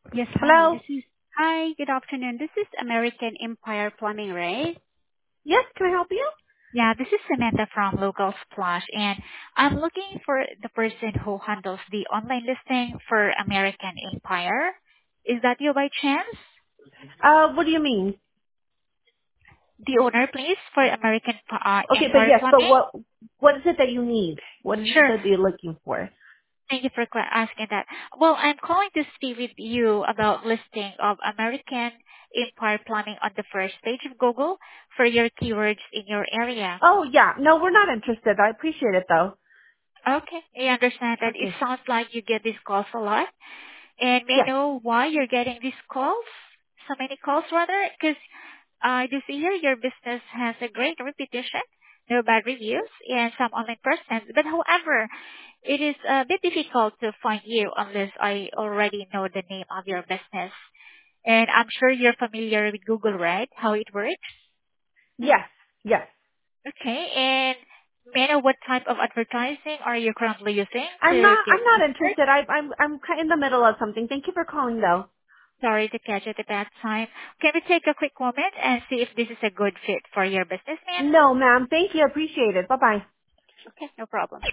Yes, hi. Hello? Hi, good afternoon. This is American Empire Plumbing, right? Yes, can I help you? Yeah, this is Samantha from Local Splash, and I'm looking for the person who handles the online listing for American Empire. Is that you by chance? What do you mean? The owner, please, for American Okay, but Empire yes, but Plumbing? what is it that you need? What is it Sure. that you're looking for? Thank you for asking that. Well, I'm calling to speak with you about listing of American Empire Plumbing on the first page of Google for your keywords in your area. Oh, yeah. No, we're not interested. I appreciate it, though. Okay, I understand that. It Okay. sounds like you get these calls a lot. And may I Yes. know why you're getting these calls? So many calls rather? Because I do see here your business has a great reputation, no bad reviews, and some online persons. But however, it is a bit difficult to find you unless I already know the name of your business. And I'm sure you're familiar with Google, right? How it works? Yes. Yes. Okay, and may I know what type of advertising are you currently using I'm to not, get I'm not listed? interested. I'm in the middle of something. Thank you for calling, though. Sorry to catch you at a bad time. Can we take a quick moment and see if this is a good fit for your business, ma'am? No, ma'am. Thank you. Appreciate it. Bye-bye. Okay, no problem.